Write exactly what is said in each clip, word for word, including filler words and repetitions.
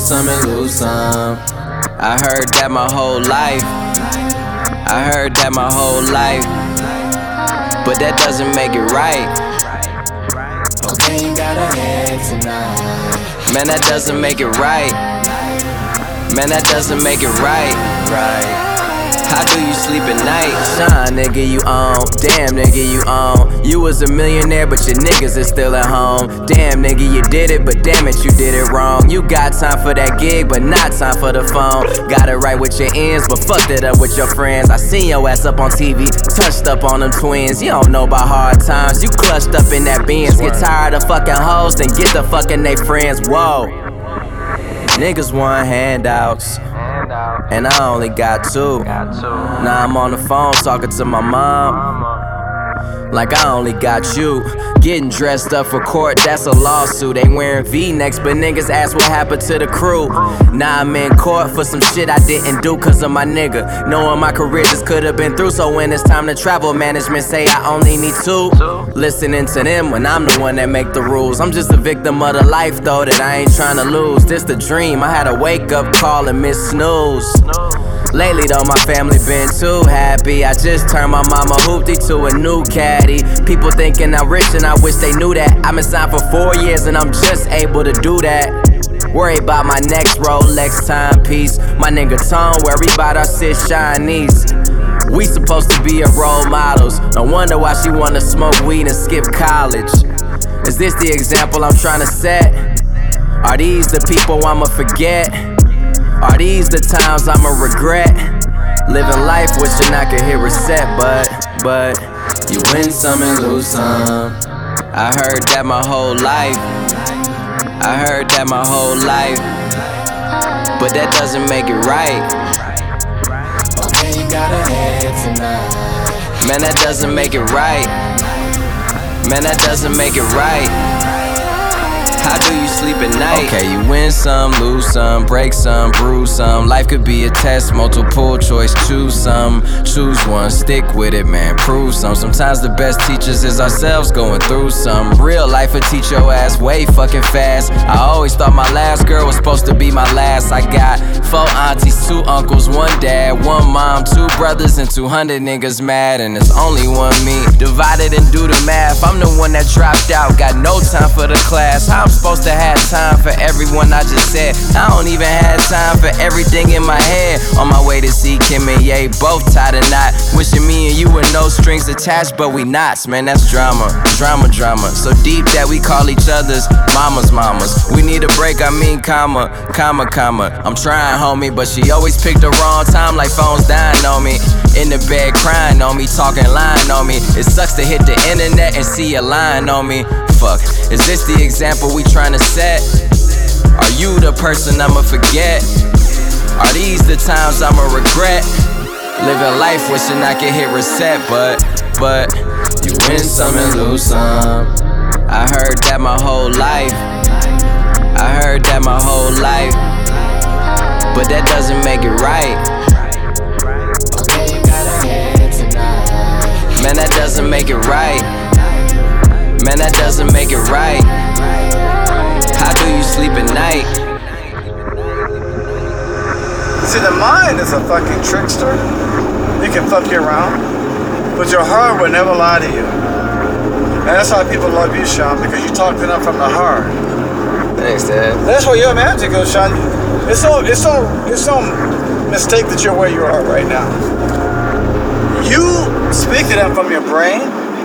some and lose some. I heard that my whole life. I heard that my whole life. But that doesn't make it right. Okay, you got a head tonight. Man, that doesn't make it right. Man, that doesn't make it right. Right. How do you sleep at night? Shine, nigga, you on. Damn, nigga, you on. You was a millionaire, but your niggas is still at home. Damn, nigga, you did it, but damn it, you did it wrong. You got time for that gig, but not time for the phone. Got it right with your ends, but fucked it up with your friends. I seen your ass up on T V, touched up on them twins. You don't know about hard times. You clutched up in that Benz. Get tired of fucking hoes, then get the fucking they friends. Whoa. Niggas want handouts, and I only got two. Now I'm on the phone talking to my mom like I only got you. Getting dressed up for court, that's a lawsuit. Ain't wearing V-necks, but niggas ask what happened to the crew. Now I'm in court for some shit I didn't do cause of my nigga. Knowing my career just could've been through. So when it's time to travel, management say I only need two. Listening to them when I'm the one that make the rules. I'm just a victim of the life though that I ain't trying to lose. This the dream, I had a wake up call and miss snooze. Lately though my family been too happy. I just turned my mama hoopty to a new caddy. People thinking I'm rich and I wish they knew that. I've been signed for four years and I'm just able to do that. Worry about my next Rolex timepiece. My nigga Tone worry about our sis Chinese. We supposed to be a role models. No wonder why she wanna smoke weed and skip college. Is this the example I'm trying to set? Are these the people I'ma forget? Are these the times I'ma regret? Living life wishing I could hit reset, but, but you win some and lose some. I heard that my whole life. I heard that my whole life. But that doesn't make it right. Okay, you got a head tonight. Man, that doesn't make it right. Man, that doesn't make it right. How do you sleep at night? Okay, you win some, lose some, break some, bruise some. Life could be a test, multiple choice, choose some. Choose one, stick with it, man, prove some. Sometimes the best teachers is ourselves going through some. Real life will teach your ass way fucking fast. I always thought my last girl was supposed to be my last. I got four aunties, two uncles, one dad, one mom, two brothers, and two hundred niggas mad. And it's only one me. Divided and do the math, I'm the one that dropped out. Got no time for the class. How I'm supposed to have time for everyone I just said? I don't even have time for everything in my head. On my way to see Kim and Ye, both tied a knot. Wishing me and you were no strings attached, but we knots, man, that's drama. Drama, drama, so deep that we call each other's mamas, mamas. We need a break, I mean comma, comma, comma. I'm trying, homie, but she always picked the wrong time like phones dying on me. In the bed crying on me, talking lying on me. It sucks to hit the internet and see a line on me. Fuck, is this the example we tryna set? Are you the person I'ma forget? Are these the times I'ma regret? Living life wishing I could hit reset, but, but you win some and lose some. I heard that my whole life. I heard that my whole life. But that doesn't make it right. Okay, you got a head tonight. Man, that doesn't make it right. Man, that doesn't make it right. How do you sleep at night? See, the mind is a fucking trickster. It can fuck you around, but your heart will never lie to you. And that's why people love you, Sean, because you talk to them from the heart. Thanks, Dad. That's where your magic goes, Sean. It's so, it's so, it's so mistake that you're where you are right now. You speak to them from your brain,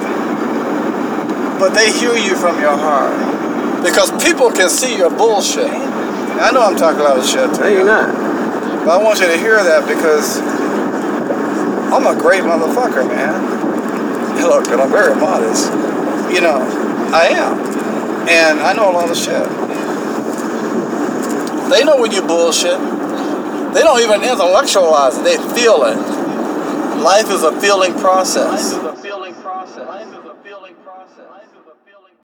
but they hear you from your heart. Because people can see your bullshit. I know I'm talking a lot of shit to No, you. you're not. But I want you to hear that because I'm a great motherfucker, man. Look, and I'm very modest. You know, I am. And I know a lot of shit. They know when you bullshit. They don't even intellectualize it. They feel it. Life is a feeling process. Life is a feeling process. Life is a feeling process.